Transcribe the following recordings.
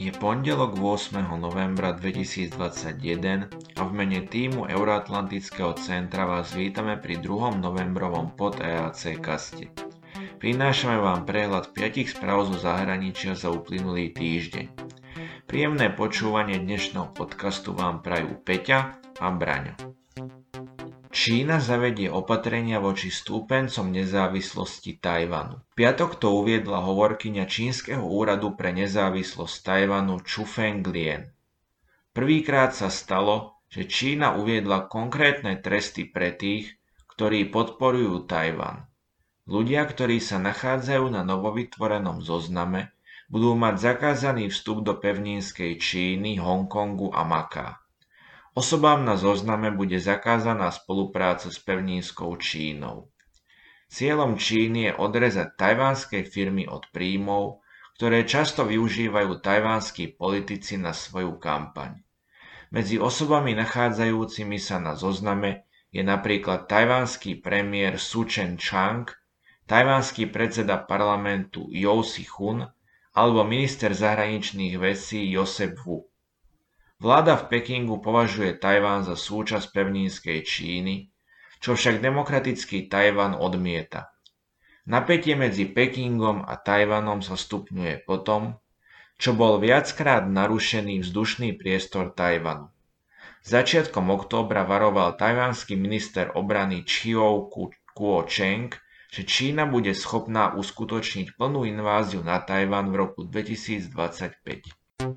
Je pondelok 8. novembra 2021 a v mene tímu Euroatlantického centra vás vítame pri 2. novembrovom pod EAC kaste. Prinášame vám prehľad 5 správ zo zahraničia za uplynulý týždeň. Príjemné počúvanie dnešného podcastu vám prajú Peťa a Braňo. Čína zavedie opatrenia voči stúpencom nezávislosti Tajvanu. V piatok to uviedla hovorkyňa čínskeho úradu pre nezávislosť Tajvanu Chu Fenglien. Prvýkrát sa stalo, že Čína uviedla konkrétne tresty pre tých, ktorí podporujú Tajvan. Ľudia, ktorí sa nachádzajú na novovytvorenom zozname, budú mať zakázaný vstup do pevninskej Číny, Hongkongu a Maká. Osobám na zozname bude zakázaná spolupráca s pevninskou Čínou. Cieľom Číny je odrezať tajvanské firmy od príjmov, ktoré často využívajú tajvanskí politici na svoju kampaň. Medzi osobami nachádzajúcimi sa na zozname je napríklad tajvanský premiér Su Tseng-chang, tajvanský predseda parlamentu Jou Si-hun alebo minister zahraničných vecí Joseph Wu. Vláda v Pekingu považuje Tajvan za súčasť pevninskej Číny, čo však demokratický Tajvan odmieta. Napätie medzi Pekingom a Tajvanom sa stupňuje potom, čo bol viackrát narušený vzdušný priestor Tajvanu. Začiatkom októbra varoval tajvanský minister obrany Chiou Kuo-cheng, že Čína bude schopná uskutočniť plnú inváziu na Tajvan v roku 2025.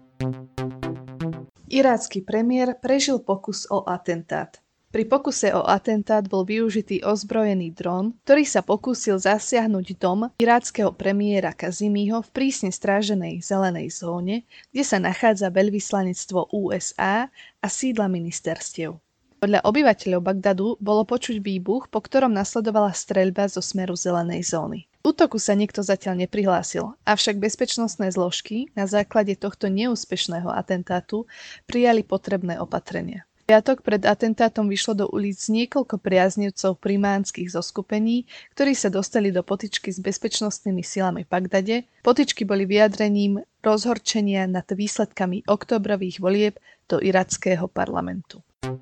Irácky premiér prežil pokus o atentát. Pri pokuse o atentát bol využitý ozbrojený dron, ktorý sa pokúsil zasiahnuť dom iráckeho premiéra Kazimiho v prísne stráženej zelenej zóne, kde sa nachádza veľvyslanectvo USA a sídla ministerstiev. Podľa obyvateľov Bagdadu bolo počuť výbuch, po ktorom nasledovala streľba zo smeru zelenej zóny. Útoku sa nikto zatiaľ neprihlásil, avšak bezpečnostné zložky na základe tohto neúspešného atentátu prijali potrebné opatrenia. V piatok pred atentátom vyšlo do ulic niekoľko priaznivcov primánskych zoskupení, ktorí sa dostali do potyčky s bezpečnostnými silami v Bagdade. Potyčky boli vyjadrením rozhorčenia nad výsledkami októbrových volieb do irackého parlamentu.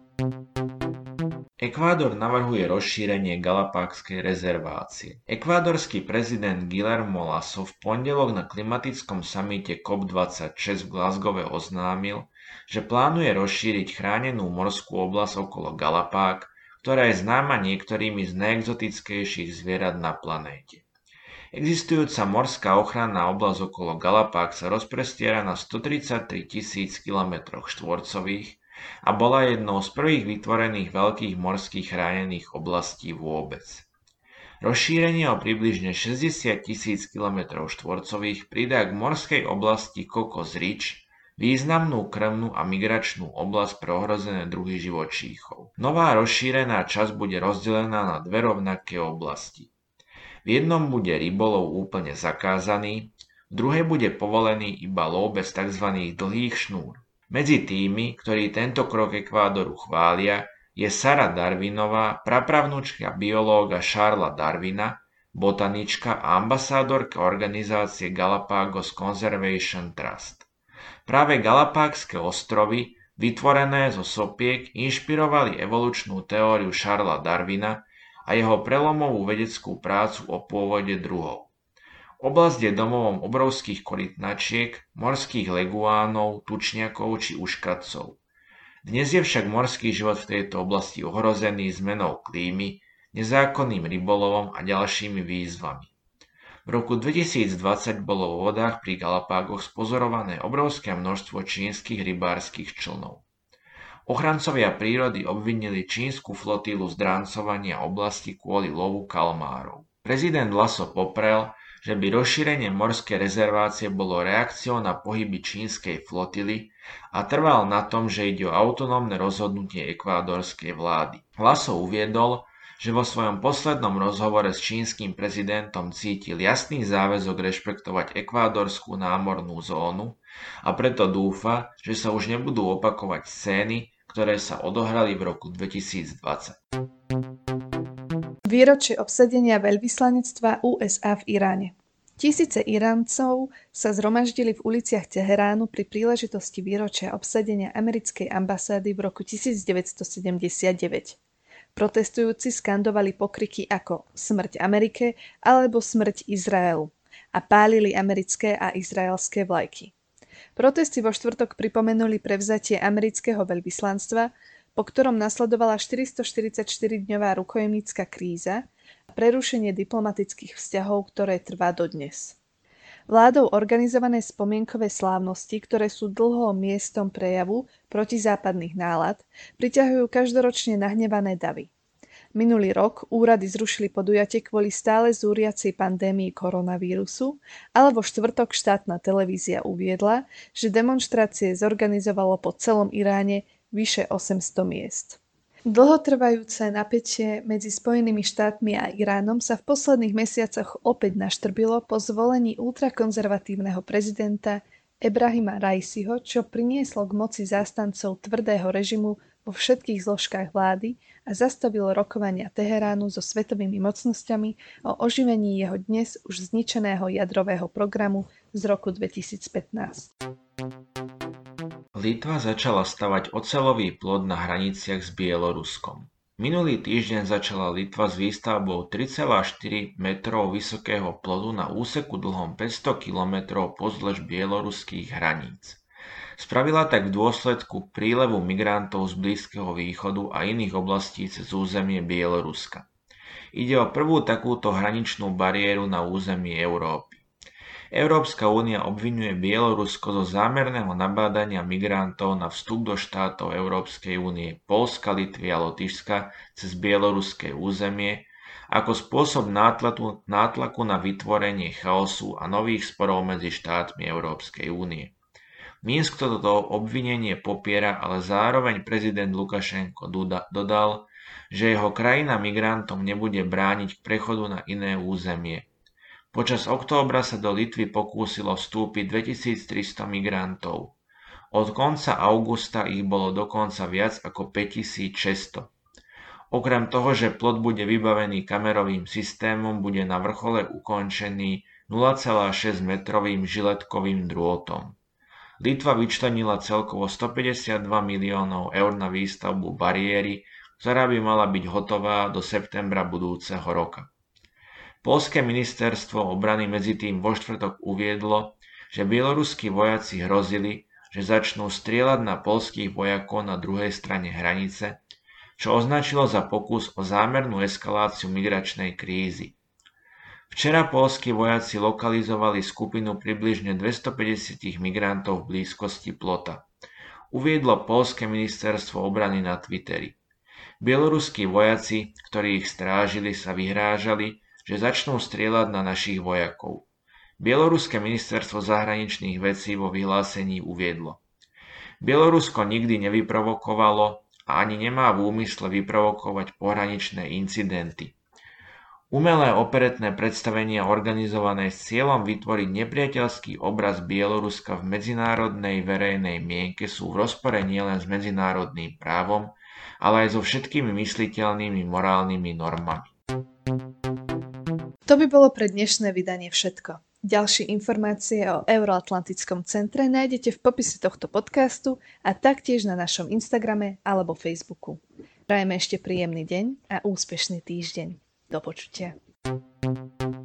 Ekvádor navrhuje rozšírenie Galapágskej rezervácie. Ekvádorský prezident Guillermo Lasso v pondelok na klimatickom samite COP26 v Glasgowe oznámil, že plánuje rozšíriť chránenú morskú oblasť okolo Galapág, ktorá je známa niektorými z najexotickejších zvierat na planéte. Existujúca morská ochranná oblasť okolo Galapág sa rozprestiera na 133 000 km2 a bola jednou z prvých vytvorených veľkých morských chránených oblastí vôbec. Rozšírenie o približne 60 000 km2 pridá k morskej oblasti Cocos Ridge významnú krvnú a migračnú oblasť pre ohrozené druhy živočíchov. Nová rozšírená časť bude rozdelená na dve rovnaké oblasti. V jednom bude rybolov úplne zakázaný, v druhej bude povolený iba lov bez tzv. Dlhých šnúr. Medzi tými, ktorí tento krok Ekvádoru chvália, je Sarah Darwinová, prapravnúčka biológa Charlesa Darwina, botanička a ambasádorka organizácie Galapagos Conservation Trust. Práve Galapágske ostrovy, vytvorené zo sopiek, inšpirovali evolučnú teóriu Charlesa Darwina a jeho prelomovú vedeckú prácu o pôvode druhov. Oblasť je domovom obrovských korytnačiek, morských leguánov, tučniakov či uškatcov. Dnes je však morský život v tejto oblasti ohrozený zmenou klímy, nezákonným rybolovom a ďalšími výzvami. V roku 2020 bolo vo vodách pri Galapágoch spozorované obrovské množstvo čínskych rybárskych člnov. Ochrancovia prírody obvinili čínsku flotilu z dráncovania oblasti kvôli lovu kalmárov. Prezident Lasso poprel, že by rozšírenie morskej rezervácie bolo reakciou na pohyby čínskej flotily a trval na tom, že ide o autonómne rozhodnutie ekvádorskej vlády. Lasso uviedol, že vo svojom poslednom rozhovore s čínskym prezidentom cítil jasný záväzok rešpektovať ekvádorskú námornú zónu a preto dúfa, že sa už nebudú opakovať scény, ktoré sa odohrali v roku 2020. Výročie obsadenia veľvyslanectva USA v Iráne. Tisíce Iráncov sa zhromaždili v uliciach Teheránu pri príležitosti výročia obsadenia americkej ambasády v roku 1979. Protestujúci skandovali pokriky ako Smrť Amerike alebo Smrť Izraelu a pálili americké a izraelské vlajky. Protesty vo štvrtok pripomenuli prevzatie amerického veľvyslanstva, po ktorom nasledovala 444-dňová rukojemnícka kríza a prerušenie diplomatických vzťahov, ktoré trvá dodnes. Vládou organizované spomienkové slávnosti, ktoré sú dlho miestom prejavu protizápadných nálad, priťahujú každoročne nahnevané davy. Minulý rok úrady zrušili podujatie kvôli stále zúriacej pandémii koronavírusu, ale vo štvrtok štátna televízia uviedla, že demonštrácie zorganizovalo po celom Iráne vyše 800 miest. Dlhotrvajúce napätie medzi Spojenými štátmi a Iránom sa v posledných mesiacoch opäť naštrbilo po zvolení ultrakonzervatívneho prezidenta Ebrahima Raisiho, čo prinieslo k moci zástancov tvrdého režimu vo všetkých zložkách vlády a zastavilo rokovania Teheránu so svetovými mocnosťami o oživení jeho dnes už zničeného jadrového programu z roku 2015. Litva začala stavať oceľový plot na hraniciach s Bieloruskom. Minulý týždeň začala Litva s výstavbou 3,4 metrov vysokého plotu na úseku dlhom 500 kilometrov pozdĺž bieloruských hraníc. Spravila tak v dôsledku prílevu migrantov z Blízkeho východu a iných oblastí cez územie Bieloruska. Ide o prvú takúto hraničnú bariéru na území Európy. Európska únia obviňuje Bielorusko zo zámerného nabádania migrantov na vstup do štátov Európskej únie Poľska, Litvy a Lotyšska cez bieloruské územie ako spôsob nátlaku na vytvorenie chaosu a nových sporov medzi štátmi Európskej únie. Minsk toto obvinenie popiera, ale zároveň prezident Lukašenko dodal, že jeho krajina migrantom nebude brániť k prechodu na iné územie. Počas októbra sa do Litvy pokúsilo vstúpiť 2300 migrantov. Od konca augusta ich bolo dokonca viac ako 5600. Okrem toho, že plot bude vybavený kamerovým systémom, bude na vrchole ukončený 0,6 metrovým žiletkovým drôtom. Litva vyčlenila celkovo 152 miliónov eur na výstavbu bariéry, ktorá by mala byť hotová do septembra budúceho roka. Poľské ministerstvo obrany medzitým vo štvrtok uviedlo, že bieloruskí vojaci hrozili, že začnú strieľať na poľských vojakov na druhej strane hranice, čo označilo za pokus o zámernú eskaláciu migračnej krízy. Včera poľskí vojaci lokalizovali skupinu približne 250 migrantov v blízkosti plota. Uviedlo poľské ministerstvo obrany na Twitteri. Bieloruskí vojaci, ktorí ich strážili, sa vyhrážali, že začnú strieľať na našich vojakov. Bieloruské ministerstvo zahraničných vecí vo vyhlásení uviedlo. Bielorusko nikdy nevyprovokovalo a ani nemá v úmysle vyprovokovať pohraničné incidenty. Umelé operetné predstavenia organizované s cieľom vytvoriť nepriateľský obraz Bieloruska v medzinárodnej verejnej mienke sú v rozpore nielen s medzinárodným právom, ale aj so všetkými mysliteľnými morálnymi normami. To by bolo pre dnešné vydanie všetko. Ďalšie informácie o Euroatlantickom centre nájdete v popise tohto podcastu a taktiež na našom Instagrame alebo Facebooku. Prajeme ešte príjemný deň a úspešný týždeň. Do počutia.